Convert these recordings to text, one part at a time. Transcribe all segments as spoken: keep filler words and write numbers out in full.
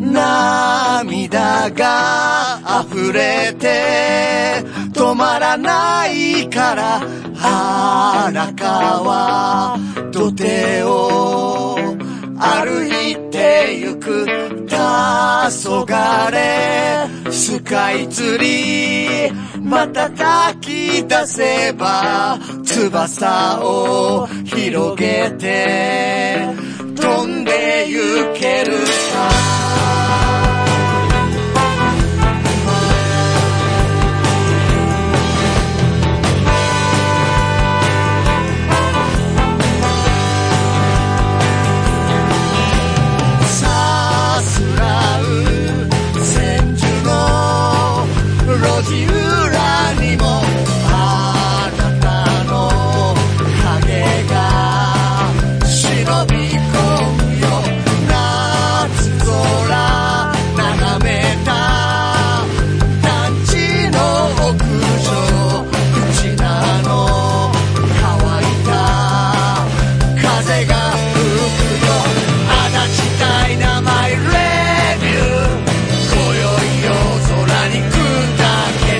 涙が溢れて止まらないから荒川土手を歩いてゆく黄昏スカイツリーまた焚き出せば翼を広げて飛んでゆけるさ路地裏にもあなたの影が忍び込むよ夏空眺めた団地の屋上口なの乾いた風が吹くよ足立ダイナマイレビュー今宵夜空に組んだ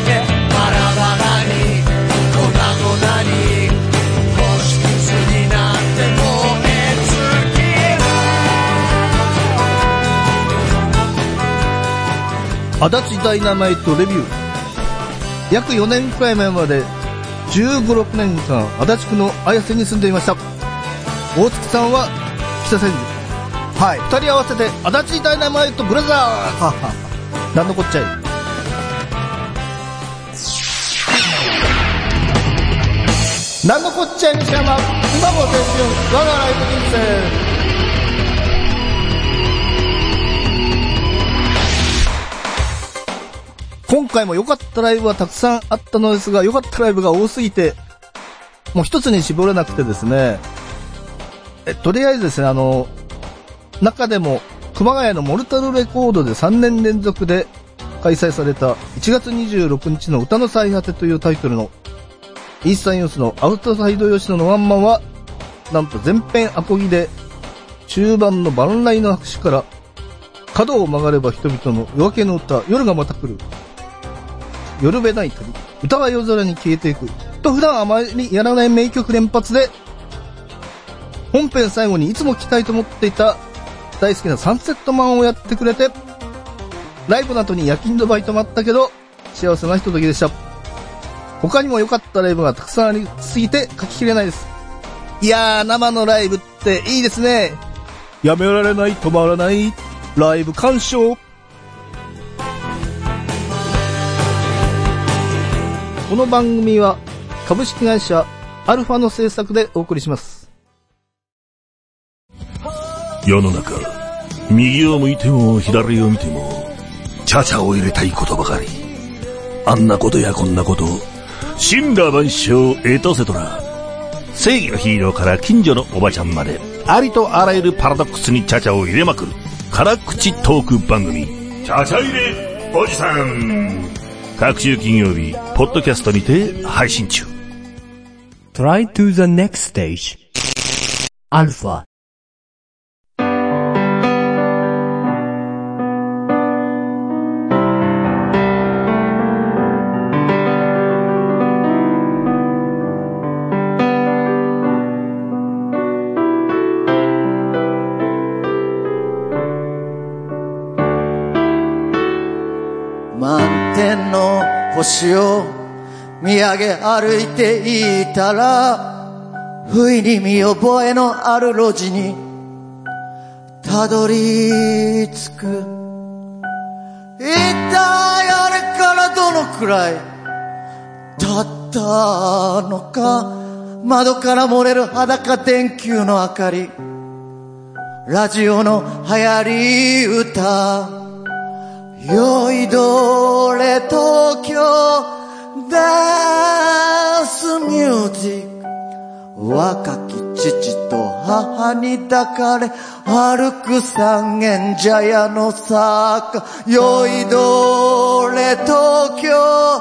足立ダイナマイトレビュー。約よねんくらい前までじゅうご、ろくねんかん足立区の綾瀬に住んでいました。大月さんは北千住。はい。二人合わせて足立ダイナマイトブラザーははなんのこっちゃい。なんのこっちゃい西山今も青春我がライブ人生。今回も良かったライブはたくさんあったのですが、良かったライブが多すぎて、もう一つに絞れなくてですね、え、とりあえずですね、あの、中でも、熊谷のモルタルレコードでさんねん連続で開催されたいちがつにじゅうろくにちの歌の最果てというタイトルの、イースタンユースのアウトサイド吉野のワンマンは、なんと前編アコギで、中盤の万来の拍手から、角を曲がれば人々の夜明けの歌、夜がまた来る。夜べない旅、歌は夜空に消えていくと普段あまりやらない名曲連発で、本編最後にいつも聴きたいと思っていた大好きなサンセットマンをやってくれて、ライブの後に夜勤のバイトもあったけど幸せなひとときでした。他にも良かったライブがたくさんありすぎて書ききれないです。いやー、生のライブっていいですね。やめられない、止まらないライブ鑑賞。この番組は株式会社アルファの制作でお送りします。 世の中、右を向いても左を見てもチャチャを入れたいことばかり。あんなことやこんなこと、神羅万象エトセトラ。正義のヒーローから近所のおばちゃんまで、ありとあらゆるパラドックスにチャチャを入れまくる辛口トーク番組、チャチャ入れおじさん。各週金曜日ポッドキャストにて配信中。 Try to the next stage アルファ。 満天の星を見上げ歩いていたら、不意に見覚えのある路地にたどり着く。一体あれからどのくらい経ったのか。窓から漏れる裸電球の明かり、ラジオの流行り歌、酔いどれ東京ダンスミュージック。若き父と母に抱かれ歩く三軒茶屋の坂、酔いどれ東京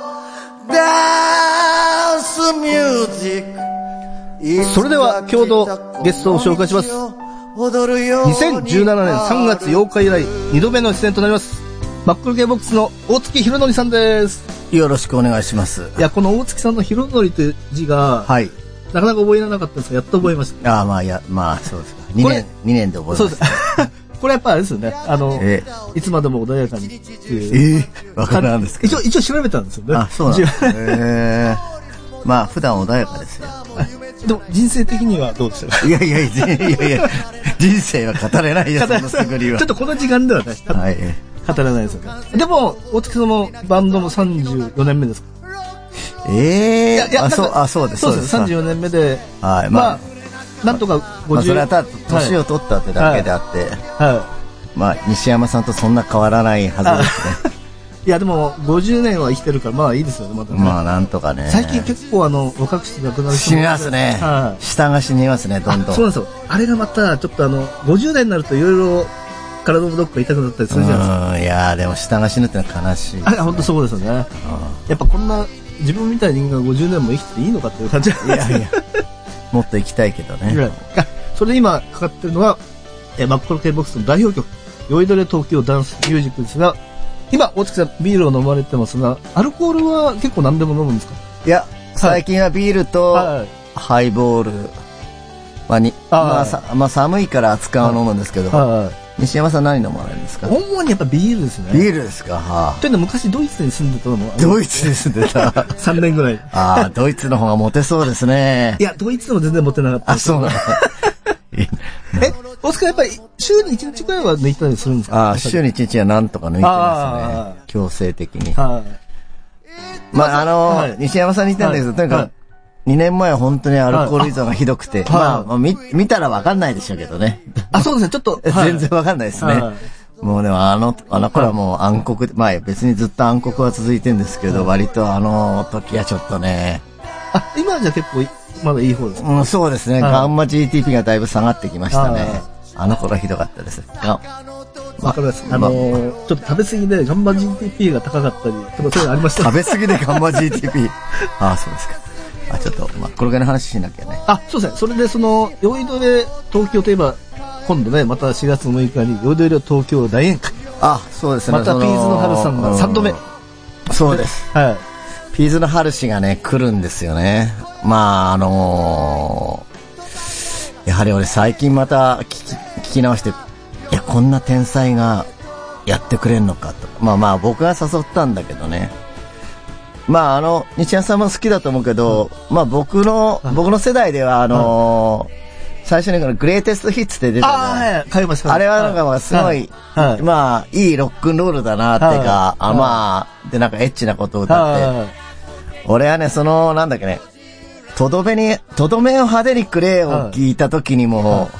ダンスミュージック。 それでは今日のゲストを紹介します。 踊るようににせんじゅうななねんさんがつようか以来にどめの出演となります。マックル系ボックスの大月博則さんです。 よろしくお願いします。 いや、この大月さんの博則という字が、はい。なかなか覚えられなかったんですが、やっと覚えました。 ああ、まあ、いや、まあ、そうですか。にねん、にねんで覚えました。そうです。 これやっぱあれですよね。あの、えー、いつまでも穏やかにっていう。ええー、わからんですけど。 一応、一応調べたんですよね。 あ、そうなんですね。えー、まあ、普段穏やかですよ。 でも、人生的にはどうでしたか？ いやいやいやいやいや、人生は語れないよ、そのすぐりは。 ちょっとこの時間ではね、はい、語れないですよね。でも、大月さんのバンドもさんじゅうよねんめですか？ ええー、あ、そう、あ、そうです。 そうです。さんじゅうよねんめで、 はい、 まあ、なんとかごじゅう、 まあ、それはた年を取ったってだけであって、はいはい、まあ、西山さんとそんな変わらないはずですね。 いや、でも、ごじゅうねんは生きてるから、まあいいですよね、またね。 まあ、なんとかね。 最近結構、あの、若くして亡くなる人死にますね。はい、下が死にますね、どんどん。 そうなんですよ。あれがまた、ちょっとあの、ごじゅう代になるといろいろ、体のどっか痛くなったりするじゃないですか。 うん、いや、でも下が死ぬってのは悲しい、ね。 あれ、本当そうですよね。やっぱこんな、自分みたいな人間がごじゅうねんも生きていいのかっていう感じ。いやいや、 もっと生きたいけどね。 それで今かかってるのは、えマッコロ系ボックスの代表曲、酔いどれ東京ダンスミュージックですが、今、大月さんビールを飲まれてますが、アルコールは結構何でも飲むんですか？ いや、最近はビールとハイボール、まあにまあさまあ、寒いから熱燗を飲むんですけど、はい、西山さん何飲まれるんですか？ 主にやっぱビールですね。 ビールですか。はあ、 というのは昔ドイツに住んでたのも。 ドイツに住んでたさんねんぐらい。 ああ、ドイツの方がモテそうですね。 いや、ドイツでも全然モテなかった。 あ、そうなの。 え、大塚やっぱり週にいちにちくらいは抜いたりするんですか？ ああ、週にいちにちはなんとか抜いてますね。強制的に。はい、まあ、あの、はい、西山さんに言ったんだけど、とにかく、にねんまえは本当にアルコール依存がひどくて、まあ、見、見たらわかんないでしょうけどね。 あ、そうですね、ちょっと。 全然わかんないですね。もうでもあの、あの頃はもう暗黒、まあ別にずっと暗黒は続いてるんですけど、割とあの時はちょっとね。 あ、今じゃ結構、まだいい方ですか？ うん、そうですね。ガンマ ジーティーピー がだいぶ下がってきましたね。あの頃はひどかったです。 わかります。あのー、ちょっと食べ過ぎでガンマ ジーティーピー が高かったり、とかそういうのありました。 食べ過ぎでガンマ ジーティーピー。ああ、そうですか。あ、ちょっと、まあ、これぐらいの話しなきゃね。 あ、そうですね。それでその、酔いどれ東京といえば、今度ね、またしがつむいかに、酔いどれ東京大宴会。 あ、そうですね。 またピーズの春さんがさんどめ。 そうです。はい。ピーズの春氏がね、来るんですよね。まあ、あのー、やはり俺最近また聞き、聞き直して、いや、こんな天才がやってくれんのかと。まあまあ、僕が誘ったんだけどね。まあ、あの、西山さんも好きだと思うけど、うん、まあ僕の、僕の世代では、あのー、うん最初にこのグレーテストヒッツって出たじゃない。 あ、はい、ました。 あれはなんかすごい、はい、まあ、いいロックンロールだなっていうか、はい、あまあ、でなんかエッチなことを歌って、はい、俺はね、その、なんだっけね、とどめに、とどめを派手にくれを聞いた時にも、はい、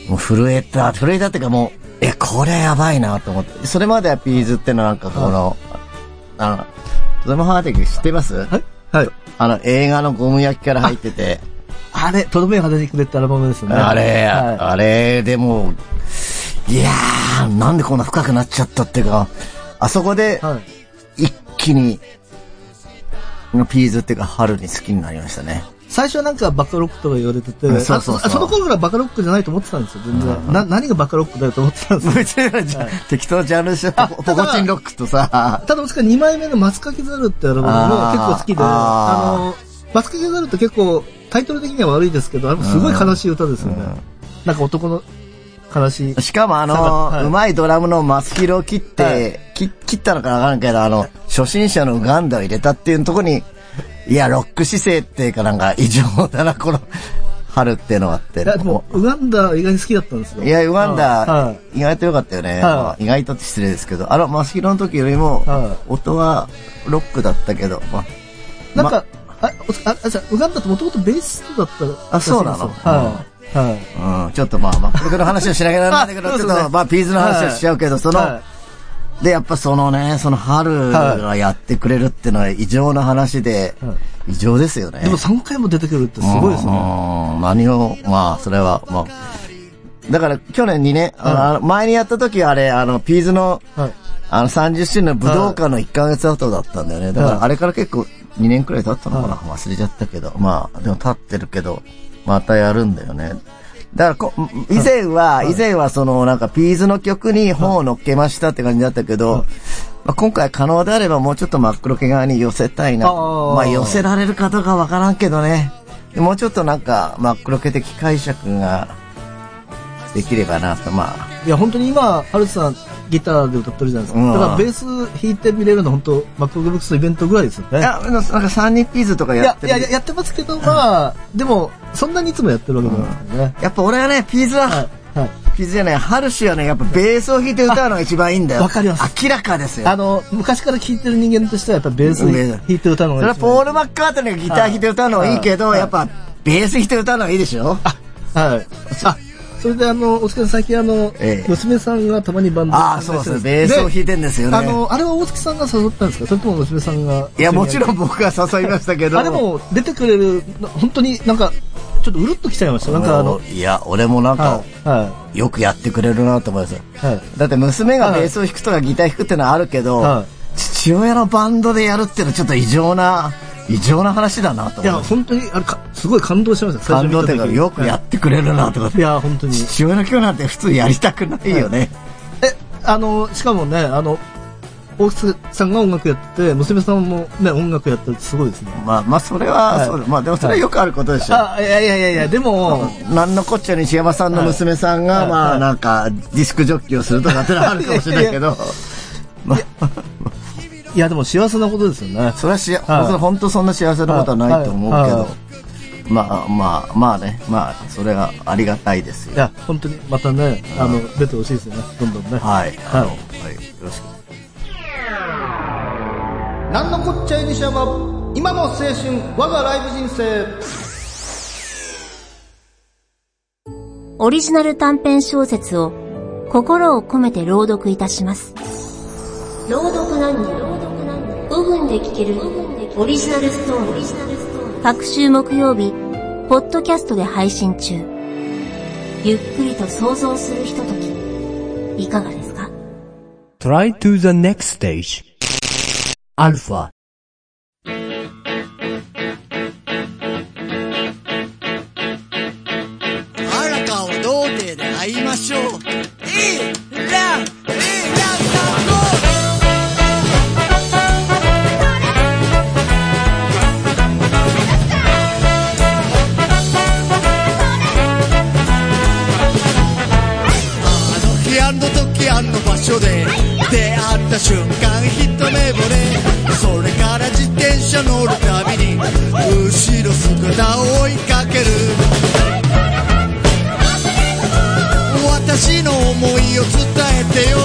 もう震えた、震えたっていうかもう、え、これやばいなと思って、それまではピーズってのなんかこの、はい、あの、とどめ派手に知ってます？はい。はい。あの、映画のゴム焼きから入ってて、 あれ、とどめが出てくれってアルバムですね。 あれ、はい、あれ、でも、いやー、なんでこんな深くなっちゃったっていうか、あそこで、一気に、ピーズっていうか、春に好きになりましたね。 最初はなんかバカロックとか言われてて、うん、そうそうそう。その頃からバカロックじゃないと思ってたんですよ、全然。うん、な、何がバカロックだよと思ってたんですよ。はい、 適当なジャンルでしょ、ポコチンロックとさ。 ただ、僕はにまいめの松かきざるってアルバムも結構好きで、あ, あの、松かきざるって結構、タイトル的には悪いですけど、あれすごい悲しい歌ですよね。うん、なんか男の悲しい。 しかもあの、はい、うまいドラムの松広を切って、はい、切, 切ったのかわからんけど、あの、初心者のウガンダを入れたっていうところに、いや、ロック姿勢っていうかなんか異常だな、この、春っていうのはあって。いや、 でも、ウガンダ意外に好きだったんですよ。 いや、ウガンダ、はい、意外と良かったよね。はい、意外とって失礼ですけど、あの、松広の時よりも、はい、音はロックだったけど、まあ、 なんか、まあ、あ、あ、じゃウガンダってもともとベースだったら。 あ、そうなの。はい。はい。うん、ちょっとまあ、まあ、僕の話をしなきゃならないんだけど、ちょっと、まあ、ピーズの話をしちゃうけど、その、で、やっぱそのね、その春がやってくれるっていうのは異常な話で、異常ですよね。 でもさんかいも出てくるってすごいですね。 うん、何を、まあ、それは、まあ、だから去年にね、あの前にやった時はあれ、あの、ピーズの、あの、さんじゅっしゅうねんの武道館のいっかげつごだったんだよね。だからあれから結構、にねんくらい経ったのかな、忘れちゃったけど、まあでも経ってるけどまたやるんだよね。 だからこ、以前は、以前はその、なんか、ピーズの曲に本を乗っけましたって感じだったけど、まあ、今回可能であればもうちょっと真っ黒け側に寄せたいな。あまあ、寄せられるかどうかわからんけどね。もうちょっとなんか、真っ黒け的解釈ができればなと、まあ。 いや、本当に今、ハルさん、ギターで歌ってるじゃないですか。うん、だからベース弾いてみれるの本当マックロックブックスのイベントぐらいですよね。いや、なんかサンニーピーズとかやってる。 いや、いや、やってますけど、まあ、でも、そんなにいつもやってるわけじゃないですよね、 うん。やっぱ俺はね、ピーズは、はいはい、ピーズじゃない、ハルシはね、やっぱベースを弾いて歌うのが一番いいんだよ。 わかります。 明らかですよ。 あの、昔から聴いてる人間としてはやっぱベース弾いて歌うのが一番いい。 それはポール・マッカートニーがギター弾いて歌うのはいいけど、やっぱベース弾いて歌うのはいいでしょ。 あ、はい。あ、それであの、お疲れ最近あの、ええ、娘さんがたまにバンドああ、そうですね。ベースを弾いてんですよね。 あの、あれは大月さんが誘ったんですか、それとも娘さんが。 いや、もちろん僕が誘いましたけど。 あれも出てくれる、本当になんか、ちょっとうるっときちゃいました。なんかあの。 いや、俺もなんか、はいはい、よくやってくれるなと思いますよ。はい、だって娘がベースを弾くとかギター弾くってのはあるけど、はい、父親のバンドでやるってのはちょっと異常な、異常な話だなと思います。 いや、本当に、あれか、すごい感動しました。 感動っていうか、よくやってくれるなとか、はい。 いや、本当に。 父親の曲なんて普通やりたくないよね。 はい、え、あの、しかもね、あの、大津さんが音楽やってて、娘さんもね、音楽やってるってすごいですね。 まあ、まあ、それは、はい、そうだ。まあ、でもそれはよくあることでしょ。 はい、あ、いやいやいやいや、でも、 なんのこっちゃ西山さんの娘さんが、はい、まあ、なんか、ディスクジョッキーをするとかってのはあるかもしれないけど、まあ、 いやでも幸せなことですよね。 それはし、はい、本当そんな幸せなことはないと思うけど、はいはい、まあまあまあね、まあそれがありがたいですよ。 いや本当にまたね、あの出てほしいですよね、どんどんね。 はい、はい、はい、よろしく。 なんのこっちゃい西山、今の青春我がライブ人生。 オリジナル短編小説を心を込めて朗読いたします。朗読何人ごふんで聞けるオリジナルストーリー。各週木曜日ポッドキャストで配信中。ゆっくりと想像するひととき、いかがですか？ Try to the next stage. Alpha。 あらかを童貞で会いましょう。いいランあの場所で出会った瞬間一目惚れ、それから自転車乗るたびに後ろ姿を追いかける。私の思いを伝えてよ、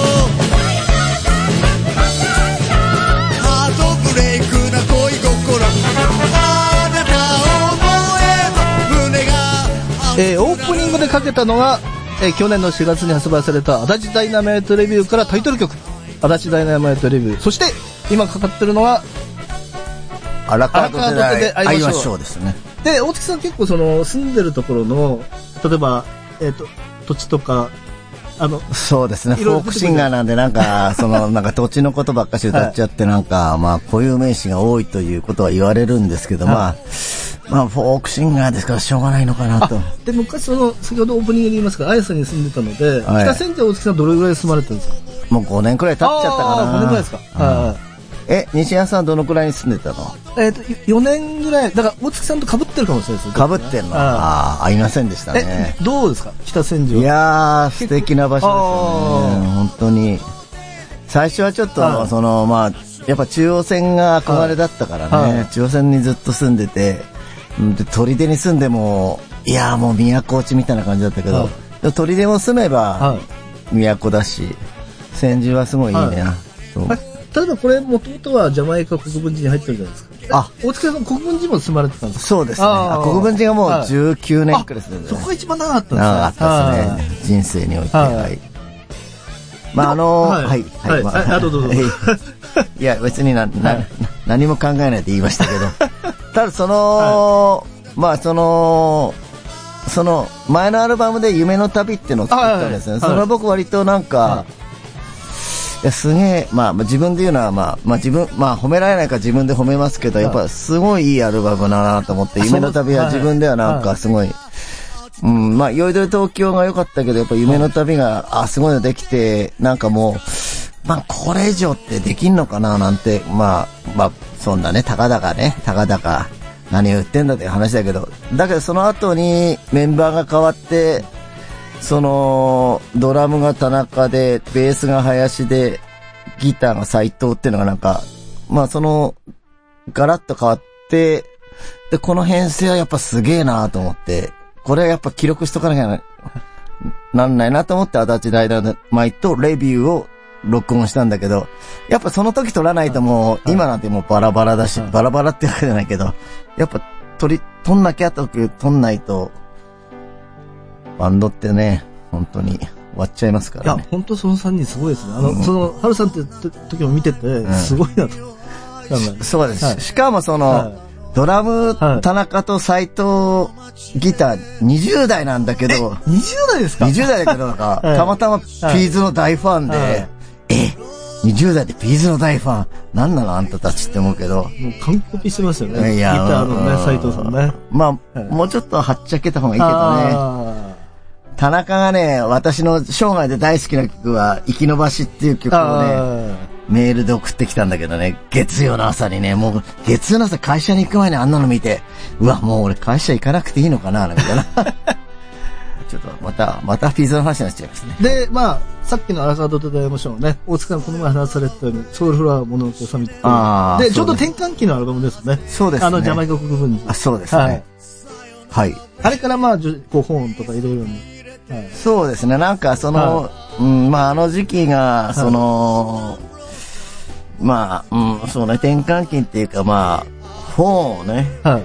ハートブレイクな恋心、あなたを思えば胸が、 えー、オープニングでかけたのがえー、去年のしがつに発売された足立ダイナマイトレビューからタイトル曲足立ダイナマイトレビュー、そして今かかってるのは荒川土手で会いましょうですね。 で大月さん結構その住んでるところの例えば、えー、と土地とかあのそうですね、フォークシンガーなんでなんかそのなんか土地のことばっかし歌っちゃって、はい、なんかまあ固有名詞が多いということは言われるんですけど、はい、まあまあフォークシンガーですからしょうがないのかなと。 で昔その先ほどオープニングで言いますが、綾さんに住んでたので、はい、北千住大月さんどれぐらい住まれてるんですか？ もうごねんくらい経っちゃったかな。 ごねんくらいですか。はい。 え、西山さんどのくらいに住んでたの？ えっとよねんぐらいだから大月さんと被ってるかもしれないです。 被ってんの？ああ、合いませんでしたね。 え、どうですか北千住？ いやー素敵な場所ですよね。本当に最初はちょっとそのまあやっぱ中央線が憧れだったからね、中央線にずっと住んでて、で砦に住んでもいやーもう都落ちみたいな感じだったけど、砦も住めば都だし、千住はすごいいいね。そう例えばこれもともとはジャマイカ国分寺に入ってるじゃないですか。あ、大月さん国分寺も住まれてたんですか？ そうですね。あ国分寺がもうじゅうきゅうねんくらい住んでる。 そこが一番長かったんですね。 長かったですね。人生において。はい。まああのはいはいはい。まあどうぞどうぞ。 いや別になな何も考えないで言いましたけど、ただそのまあそのその前のアルバムで夢の旅っていうのを作ったんですね。それは僕割となんか。いやすげえ、まあ、自分で言うのは、まあ、まあ自分、まあ褒められないから自分で褒めますけど、やっぱすごいいいアルバムだなと思って、夢の旅は自分ではなんかすごい、 うん、まあ、よいどい東京が良かったけど、やっぱ夢の旅が、あ、すごいのできて、なんかもう、まあ、これ以上ってできんのかななんて、まあ、まあ、そんなね、たかだかね、たかだか、何を言ってんだっていう話だけど、だけどその後にメンバーが変わって、その、ドラムが田中で、ベースが林で、ギターが斉藤っていうのがなんか、まあその、ガラッと変わって、で、この編成はやっぱすげえなと思って、これはやっぱ記録しとかなきゃなんないなと思って、足立ダイナマイトレビューを録音したんだけど、やっぱその時撮らないともう、今なんてもうバラバラだし、バラバラってわけじゃないけど、やっぱ撮り、撮んなきゃと撮んないと、バンドってね、本当に終わっちゃいますからね。 いや、本当そのさんにんすごいですね。あの、うん、その、ハルさんって時も見てて、すごいなと。 うん、そうです。はい、しかもその、はい、ドラム、はい、田中と斉藤、ギターにじゅう代なんだけど、 にじゅう代ですか ? にじゅう 代だけど、なんか、はい、たまたまピーズの大ファンで、はい、え、にじゅう代でピーズの大ファン、なんなのあんたたちって思うけど。もう完コピしてますよね。いや、ギターのね、斉藤さんね。 まあ、はい、もうちょっとはっちゃけた方がいいけどね。田中がね、私の生涯で大好きな曲は、生き延ばしっていう曲をね、メールで送ってきたんだけどね、月曜の朝にね、もう、月曜の朝会社に行く前にあんなの見て、うわ、もう俺会社行かなくていいのかな、なんかな。ちょっと、また、またピーズの話になっちゃいますね。 で、まあ、さっきのアラカードとダイヤモンドショーのね、大塚さんこの前話されてたように、ソウルフラワーもののけサミット。で、ちょうど転換期のアルバムですね。 そうですね。 あの、ジャマイカ国分寺。 あ、そうですね。はい。はい、 あれからまあ、こう、本とかいろいろに。 はい、そうですね。なんかその、はい、うん、まああの時期が、その、はい、まあ、うん、そうね、転換期っていうかまあ、本をね。はい。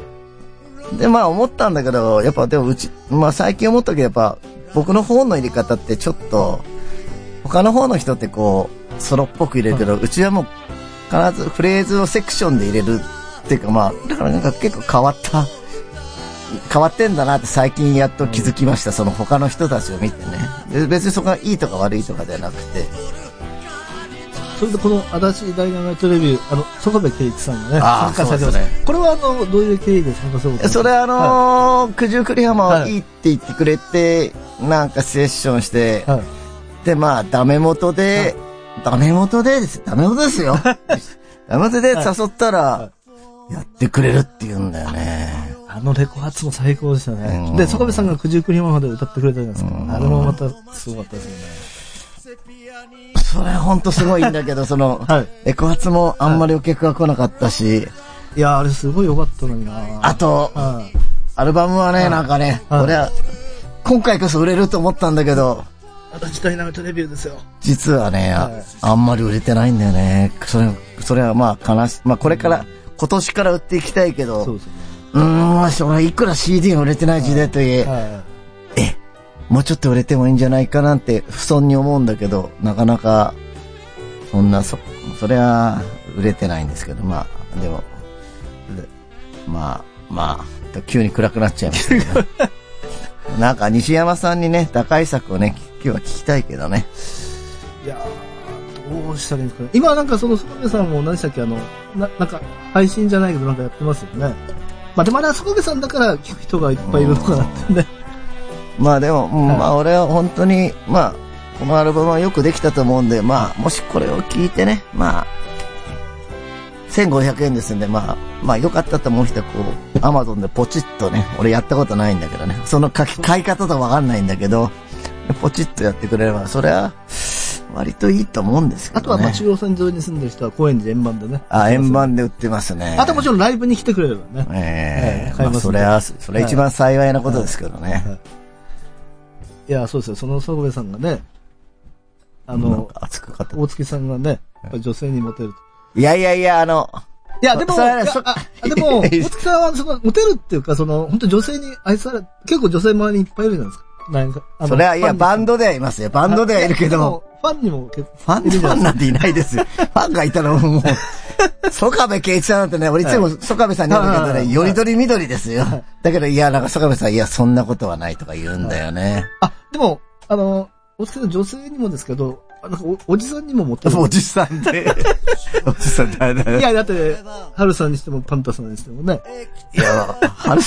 で、まあ思ったんだけど、やっぱでもうち、まあ最近思ったけど、やっぱ僕の本の入れ方ってちょっと、他の方の人ってこう、ソロっぽく入れるけど、はい、うちはもう必ずフレーズをセクションで入れるっていうかまあ、だからなんか結構変わった。変わってんだなって最近やっと気づきました。その他の人たちを見てね。別にそこがいいとか悪いとかではなくて。 それでこの足立大学トレビュー、あの、曽我部圭一さんがね、参加されてます。ね、これはあの、どういう経緯で参加するのか。 それはあのー、はい、九十九里浜はいいって言ってくれて、はい、なんかセッションして、はい、で、まあ、ダメ元で、はい、ダメ元でです、ダメ元ですよ。ダメ元で誘ったら、はい、やってくれるって言うんだよね。 あのレコ発も最高でしたね。で、曽我部さんが九十九里浜まで歌ってくれたじゃないですか。あれもまたすごかったですよね。 それほんとすごいんだけど、その、はい、レコ発もあんまりお客が来なかったし。はい、 いや、あれすごい良かったのにな。 あと、はい、アルバムはね、はい、なんかね、はい、これは、今回こそ売れると思ったんだけど、 足立大学レビューですよ。 実はね、はい、あ, あんまり売れてないんだよね。それ、それはまあ悲しい。まあこれから、うん、今年から売っていきたいけど、そうですね。うーん、それいくら シーディー が売れてない時代といえ、はいはい、え、もうちょっと売れてもいいんじゃないかなんて不遜に思うんだけど、なかなか、そんな、そ、それは売れてないんですけど、まあ、でも、まあ、まあ、急に暗くなっちゃいましたけど、なんか西山さんにね、打開策をね、今日は聞きたいけどね。 いやー、どうしたらいいんですかね。今なんかその、曽我部さんも何でしたっけ、あの、な、なんか、配信じゃないけどなんかやってますよね。まあでもあれは曽我部さんだから聞く人がいっぱいいるのかなってね。 まあでも、うん、まあ俺は本当に、まあ、このアルバムはよくできたと思うんで、まあ、もしこれを聞いてね、まあ、せんごひゃくえんですんで、まあ、まあよかったと思う人はこう、アマゾンでポチッとね、俺やったことないんだけどね、その書き、買い方とかわかんないんだけど、ポチッとやってくれれば、それは、割といいと思うんですけどね。 あとは、まあ、中央線沿いに住んでる人は高円寺円盤でね。 あ、円盤で売ってますね。 あともちろんライブに来てくれればね。 ええー。えー、買います、ね。まあ、それは、それは一番幸いなことですけどね。はいはいはい、 いや、そうですよ。その曽我部さんがね、あの、 熱く語って大月さんがね、やっぱ女性にモテると。 いやいやいや、あの、 いや、でも、いやあでも、大月さんは、その、モテるっていうか、その、本当女性に愛され、結構女性周りにいっぱいいるじゃないですか。なんか、 それは、いや、バンドではいますよ。バンドではいるけど。 ファンにも結構。 ファン、ファンなんていないですよ。ファンがいたらもう、曽我部圭一さんなんてね、俺いつも曽我部さんに言うんだけどね、よりどりみどりですよ。だけど、いや、なんか曽我部さん、いや、そんなことはないとか言うんだよね。 あ、でも、あの、大月さん女性にもですけど、なんか お, おじさんにもモテる。 おじさんで。おじさんだね。 いや、だって、ハルさんにしてもパンタさんにしてもね。 いや、ハルさん、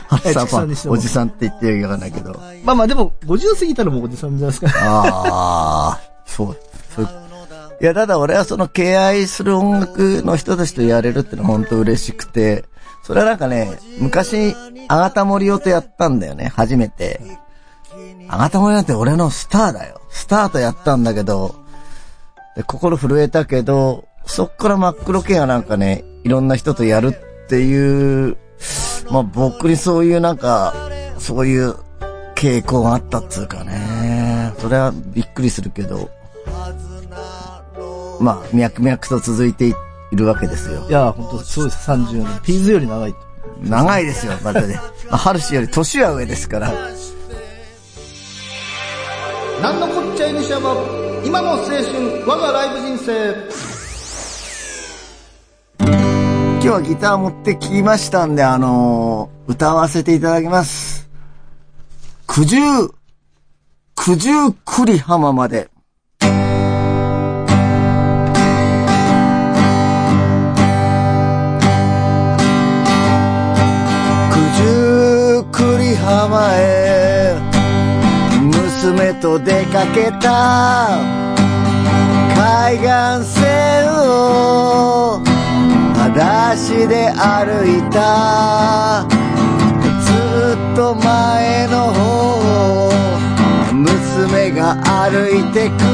原さんはおじさんって言ってるようがないけど。 まあまあでも、ごじゅう過ぎたらもうおじさんじゃないですか。 ああ、そう。そう。いや、ただ俺はその敬愛する音楽の人たちとやれるってのは本当嬉しくて、それはなんかね、昔、あがた森尾とやったんだよね、初めて。あがた森尾なんて俺のスターだよ。スターとやったんだけど、で心震えたけど、そっから真っ黒系がなんかね、いろんな人とやるっていう、まあ僕にそういうなんか、そういう傾向があったっつうかね。それはびっくりするけど、まあ脈々と続いているわけですよ。 いや、本当そうです。さんじゅうねん。ピーズより長い。 長いですよ、またね。ハルシより年は上ですから。 なんのこっちゃいにしゃば、今の青春、我がライブ人生。 今日はギター持ってきましたんで、あのー、歌わせていただきます。九十、九十九里浜まで。九十九里浜へ娘と出かけた海岸線を裸足で歩いたずっと前の方を娘が歩いてく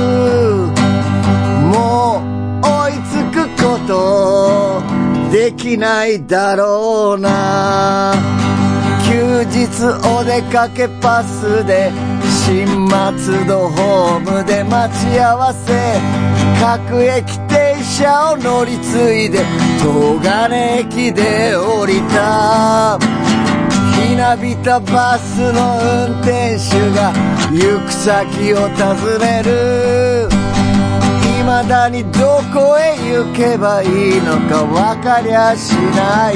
もう追いつくことできないだろうな休日お出かけパスで新松戸ホームで待ち合わせ各駅停車を乗り継いで東金駅で降りたひなびたバスの運転手が行く先を尋ねる未だにどこへ行けばいいのか分かりゃしない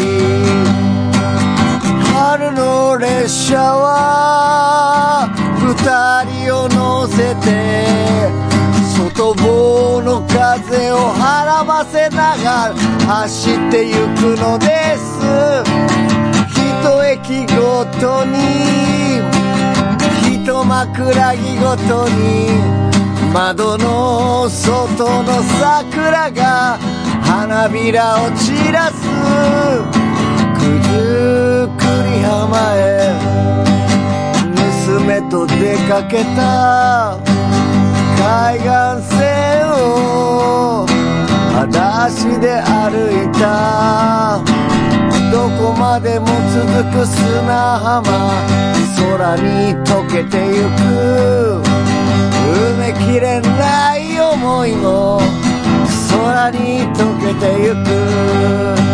春の列車は二人を乗せて外房の風をはらませながら走ってゆくのです一駅ごとに一枕木ごとに窓の外の桜が花びらを散らす九十九里浜へ娘と出かけた海岸線を裸足で歩いたどこまでも続く砂浜空に溶けてゆく埋めきれない想いも空に溶けてゆく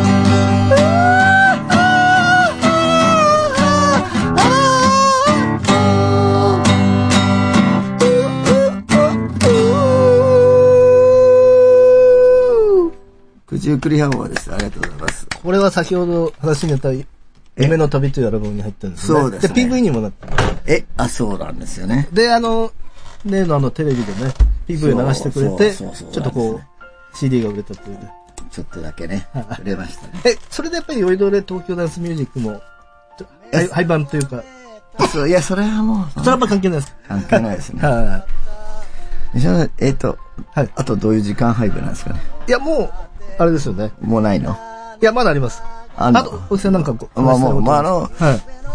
九十九里浜です。ありがとうございます。 これは先ほど話に出た夢の旅というアルバムに入ってるんですね。 そうですね。 で、ピーブイ にもなって。 え、あ、そうなんですよね。 で、あの、例のあのテレビでね、ピーブイ を流してくれて、ちょっとこう、シーディー が売れたというね。 ちょっとだけね、売れましたね。 え、それでやっぱり酔いどれ東京ダンスミュージックも、廃盤というか。 そう、いや、それはもう。 それはやっぱ関係ないです。 関係ないですね。 はい。 えっと、はい。あとどういう時間配分なんですかね。 いや、もう、あれですよね。 もうないの？ いや、まだあります。あと、おじさんなんかこう。まあもう、まああの、はい、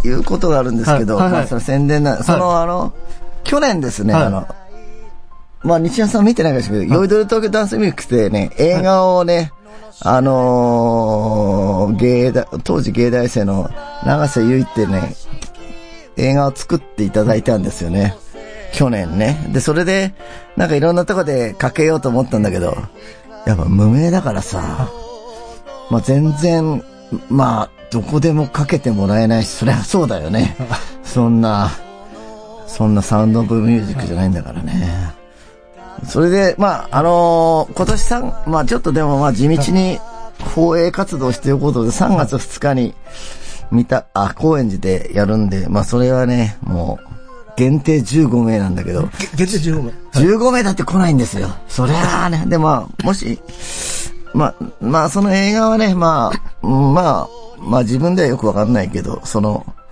いうことがあるんですけど、はいはいはい、まあそれ宣伝な、その、はい、あの、去年ですね、はい、あの、まあ西山さん見てないかもしれないけど、酔いどれ東京ダンスミュージックってね、映画をね、はい、あのー、芸大、当時芸大生の長瀬結衣ってね、映画を作っていただいたんですよね。去年ね。で、それで、なんかいろんなとこでかけようと思ったんだけど、やっぱ無名だからさ、まあ全然、まあ、どこでもかけてもらえないし、そりゃそうだよね。そんな、そんなサウンドオブミュージックじゃないんだからね。それで、まあ、あのー、今年さん、まあちょっとでもまあ地道に放映活動しておくことでさんがつふつかに見た、あ、高円寺でやるんで、まあそれはね、もう、限定じゅうごめいなんだけど。 限定じゅうごめい。 じゅうごめいだって来ないんですよ。そりゃあね。で、まあ、もし、まあ、まあ、その映画はね、まあ、まあ、まあ自分ではよくわかんないけど、その、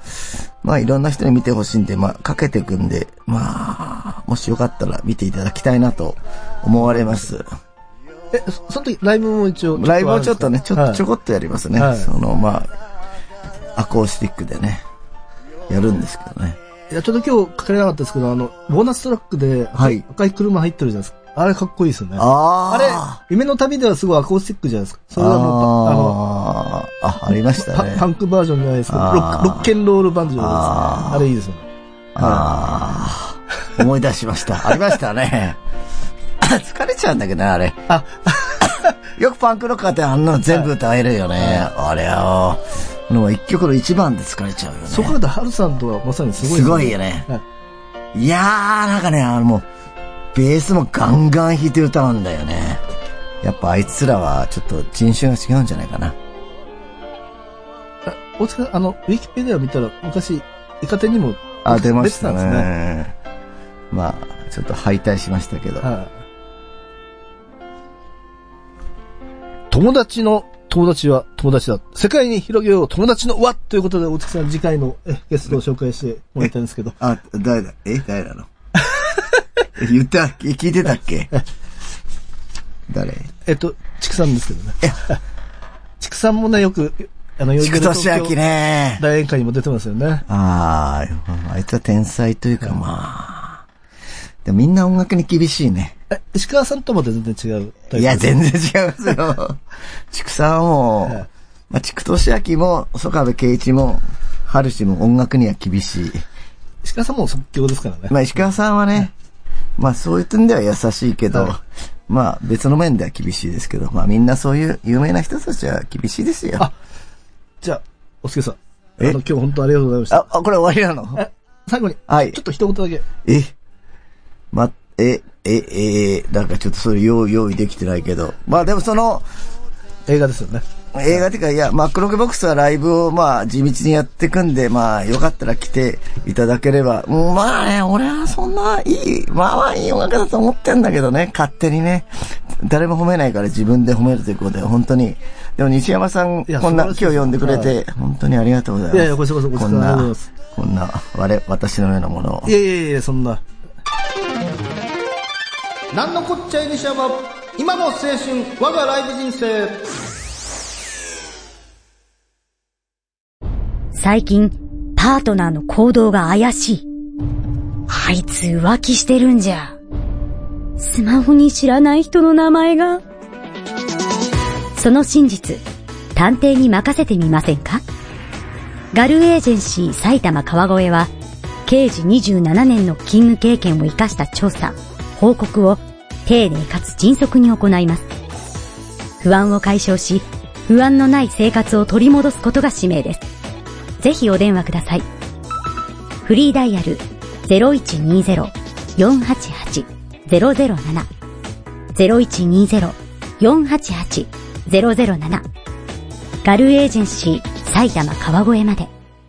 まあいろんな人に見てほしいんで、まあかけていくんで、まあ、もしよかったら見ていただきたいなと思われます。 え、その時ライブも一応。 ライブをちょっとね、ちょっと、はい、ちょこっとやりますね。はい、その、まあ、アコースティックでね、やるんですけどね。 いや、ちょっと今日かけれなかったですけど、あの、ボーナストラックで、はい、赤い車入ってるじゃないですか。あれかっこいいですよね。ああ。あれ、夢の旅ではすごいアコースティックじゃないですか。それはもう、あの、 あ、ありましたね。 パンクバージョンじゃないですけど、ロック、ロッケンロールバンドじゃないですか。あれいいですよね。 ああ。思い出しました。ありましたね。疲れちゃうんだけどね、あれ。あよくパンクロッカーってあんなの全部歌えるよね。あれは、もう一曲の一番で疲れちゃうよね。 そこからハルさんとはまさにすごい、 ね。すごいよね。はい、いやー、なんかね、あのもう、ベースもガンガン弾いて歌うんだよね。やっぱあいつらはちょっと人種が違うんじゃないかな。 大塚さん、あの、ウィキペディア見たら昔、イカ天にもあ、出ましたね。ねまあ、ちょっと敗退しましたけど。はい、 友達の友達は友達だ。世界に広げよう友達の輪ということで、大月さん次回のえゲストを紹介してもらいたいんですけど。 あ、誰だえ誰なの言った、聞いてたっけ誰えっと、畜さんですけどね。畜さんもね、よく、あの、 畜俊明ね。 大宴会にも出てますよね。 ああ、あいつは天才というか、まあ。でもみんな音楽に厳しいね。 え、石川さんとも全然違うタイプ。いや、全然違いますよ。畜さんも、はい、まあ、畜俊明も、曽我部圭一も、春志も音楽には厳しい。 石川さんも即興ですからね。 まあ、石川さんはね、はい、まあ、そういう点では優しいけど、はい、まあ、別の面では厳しいですけど、まあ、みんなそういう有名な人たちは厳しいですよ。あ、 じゃあ、おすけさん。えあの、今日本当ありがとうございました。 あ、あこれ終わりなの？ え、最後に。はい。ちょっと一言だけ。 え、ま、え、え、え、なんかちょっとそれ用意、用意できてないけど。まあでもその、 映画ですよね。 映画っていうか、いや、まあ、クロケボックスはライブを、まあ、地道にやっていくんで、まあ、よかったら来ていただければ。もうまあね、俺はそんないい、まあまあいい音楽だと思ってんだけどね、勝手にね。誰も褒めないから自分で褒めるということで、本当に。でも西山さん、こんな、今日呼んでくれて、本当にありがとうございます。いやいや、 こちらこそ、 こんな、こんな、我、私のようなものを。 いやいやいや、そんな。なんのこっちゃい西山、今の青春、我がライブ人生。 最近、パートナーの行動が怪しい。あいつ浮気してるんじゃ。スマホに知らない人の名前が。その真実、探偵に任せてみませんか？ガルエージェンシー埼玉川越は、刑事にじゅうななねんの勤務経験を生かした調査、報告を丁寧かつ迅速に行います。不安を解消し、不安のない生活を取り戻すことが使命です。ぜひお電話ください。フリーダイヤル ゼロいちにゼロ よんはちはち ゼロゼロなな ゼロいちにゼロ よんはちはち ゼロゼロなな ガルエージェンシー埼玉川越まで。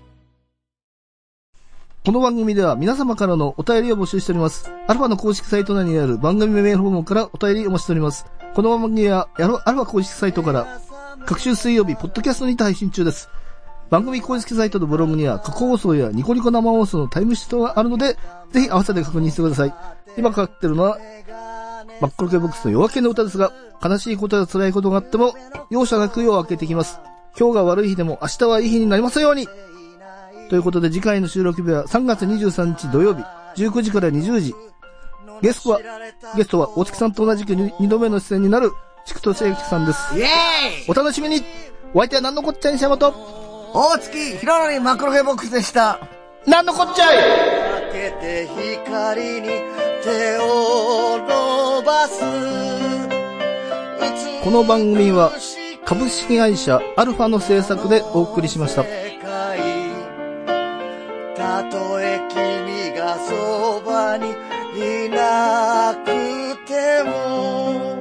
この番組では皆様からのお便りを募集しております。アルファの公式サイト内にある番組メールフォームからお便りお待ちしております。この番組はアルファ公式サイトから各週水曜日ポッドキャストにて配信中です。番組公式サイトのブログには過去放送やニコニコ生放送のタイムシフトがあるので、ぜひ合わせて確認してください。今かかってるのは、真っ黒系ボックスの夜明けの歌ですが、悲しいことや辛いことがあっても、容赦なく夜明けてきます。今日が悪い日でも明日はいい日になりますように。ということで次回の収録日はさんがつにじゅうさんにち土曜日、じゅうくじからにじゅうじ。ゲストは、ゲストは大月さんと同じくにどめの出演になる、筑藤千秋さんです。イエーイ！お楽しみに！お相手は何のこっちゃいにしゃまと、 大月ひろのりマクロケボックスでした。 なんのこっちゃい。 開けて光に手を伸ばす。 この番組は株式会社アルファの制作でお送りしました。たとえ君がそばにいなくても